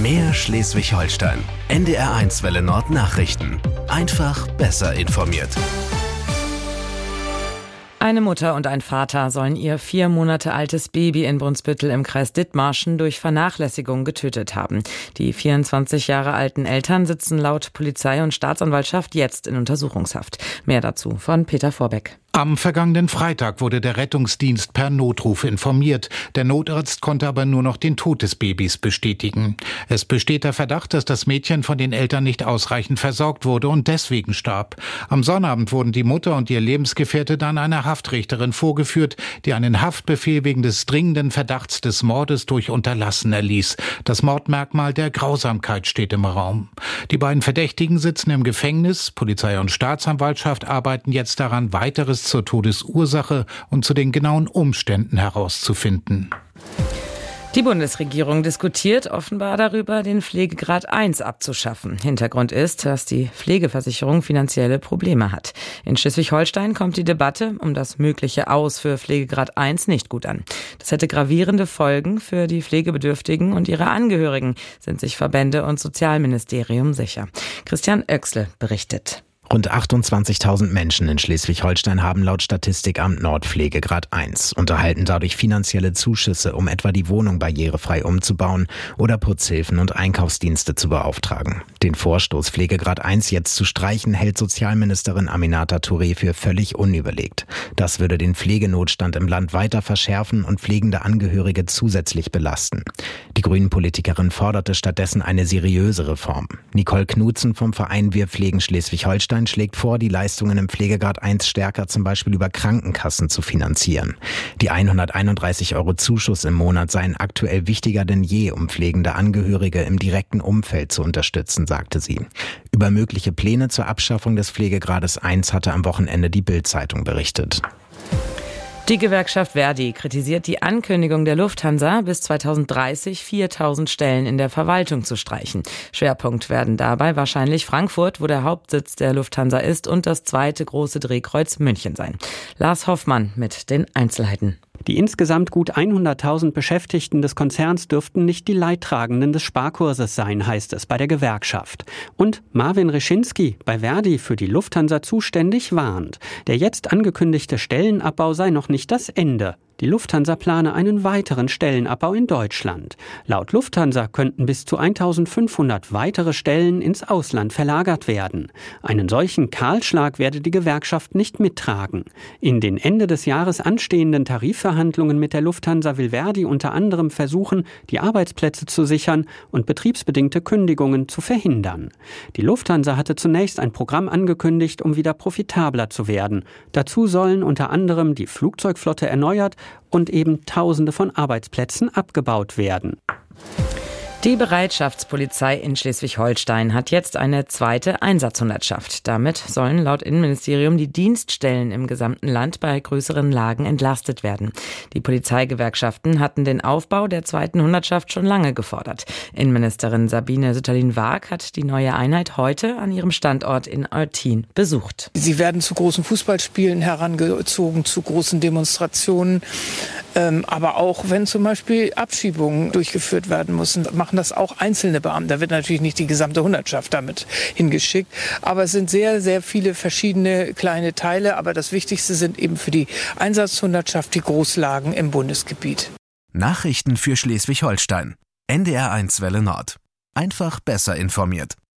Mehr Schleswig-Holstein. NDR1 Welle Nord Nachrichten. Einfach besser informiert. Eine Mutter und ein Vater sollen ihr 4 Monate altes Baby in Brunsbüttel im Kreis Dithmarschen durch Vernachlässigung getötet haben. Die 24 Jahre alten Eltern sitzen laut Polizei und Staatsanwaltschaft jetzt in Untersuchungshaft. Mehr dazu von Peter Vorbeck. Am vergangenen Freitag wurde der Rettungsdienst per Notruf informiert. Der Notarzt konnte aber nur noch den Tod des Babys bestätigen. Es besteht der Verdacht, dass das Mädchen von den Eltern nicht ausreichend versorgt wurde und deswegen starb. Am Sonnabend wurden die Mutter und ihr Lebensgefährte dann einer Haftrichterin vorgeführt, die einen Haftbefehl wegen des dringenden Verdachts des Mordes durch Unterlassen erließ. Das Mordmerkmal der Grausamkeit steht im Raum. Die beiden Verdächtigen sitzen im Gefängnis. Polizei und Staatsanwaltschaft arbeiten jetzt daran, weiteres zur Todesursache und zu den genauen Umständen herauszufinden. Die Bundesregierung diskutiert offenbar darüber, den Pflegegrad 1 abzuschaffen. Hintergrund ist, dass die Pflegeversicherung finanzielle Probleme hat. In Schleswig-Holstein kommt die Debatte um das mögliche Aus für Pflegegrad 1 nicht gut an. Das hätte gravierende Folgen für die Pflegebedürftigen und ihre Angehörigen, sind sich Verbände und Sozialministerium sicher. Christian Oechsle berichtet. Rund 28.000 Menschen in Schleswig-Holstein haben laut Statistikamt Nord Pflegegrad 1 und erhalten dadurch finanzielle Zuschüsse, um etwa die Wohnung barrierefrei umzubauen oder Putzhilfen und Einkaufsdienste zu beauftragen. Den Vorstoß Pflegegrad 1 jetzt zu streichen, hält Sozialministerin Aminata Touré für völlig unüberlegt. Das würde den Pflegenotstand im Land weiter verschärfen und pflegende Angehörige zusätzlich belasten. Die Grünen-Politikerin forderte stattdessen eine seriöse Reform. Nicole Knutzen vom Verein Wir pflegen Schleswig-Holstein schlägt vor, die Leistungen im Pflegegrad 1 stärker zum Beispiel über Krankenkassen zu finanzieren. Die 131 € Zuschuss im Monat seien aktuell wichtiger denn je, um pflegende Angehörige im direkten Umfeld zu unterstützen, sagte sie. Über mögliche Pläne zur Abschaffung des Pflegegrades 1 hatte am Wochenende die Bild-Zeitung berichtet. Die Gewerkschaft Verdi kritisiert die Ankündigung der Lufthansa, bis 2030 4.000 Stellen in der Verwaltung zu streichen. Schwerpunkt werden dabei wahrscheinlich Frankfurt, wo der Hauptsitz der Lufthansa ist, und das zweite große Drehkreuz München sein. Lars Hoffmann mit den Einzelheiten. Die insgesamt gut 100.000 Beschäftigten des Konzerns dürften nicht die Leidtragenden des Sparkurses sein, heißt es bei der Gewerkschaft. Und Marvin Reschinski, bei Verdi für die Lufthansa zuständig, warnt. Der jetzt angekündigte Stellenabbau sei noch nicht das Ende. Die Lufthansa plane einen weiteren Stellenabbau in Deutschland. Laut Lufthansa könnten bis zu 1.500 weitere Stellen ins Ausland verlagert werden. Einen solchen Kahlschlag werde die Gewerkschaft nicht mittragen. In den Ende des Jahres anstehenden Tarifverhandlungen mit der Lufthansa will Verdi unter anderem versuchen, die Arbeitsplätze zu sichern und betriebsbedingte Kündigungen zu verhindern. Die Lufthansa hatte zunächst ein Programm angekündigt, um wieder profitabler zu werden. Dazu sollen unter anderem die Flugzeugflotte erneuert und eben Tausende von Arbeitsplätzen abgebaut werden. Die Bereitschaftspolizei in Schleswig-Holstein hat jetzt eine zweite Einsatzhundertschaft. Damit sollen laut Innenministerium die Dienststellen im gesamten Land bei größeren Lagen entlastet werden. Die Polizeigewerkschaften hatten den Aufbau der zweiten Hundertschaft schon lange gefordert. Innenministerin Sabine Sütterlin-Waag hat die neue Einheit heute an ihrem Standort in Eutin besucht. Sie werden zu großen Fußballspielen herangezogen, zu großen Demonstrationen. Aber auch wenn zum Beispiel Abschiebungen durchgeführt werden müssen, machen das auch einzelne Beamte. Da wird natürlich nicht die gesamte Hundertschaft damit hingeschickt. Aber es sind sehr, sehr viele verschiedene kleine Teile. Aber das Wichtigste sind eben für die Einsatzhundertschaft die Großlagen im Bundesgebiet. Nachrichten für Schleswig-Holstein. NDR1 Welle Nord. Einfach besser informiert.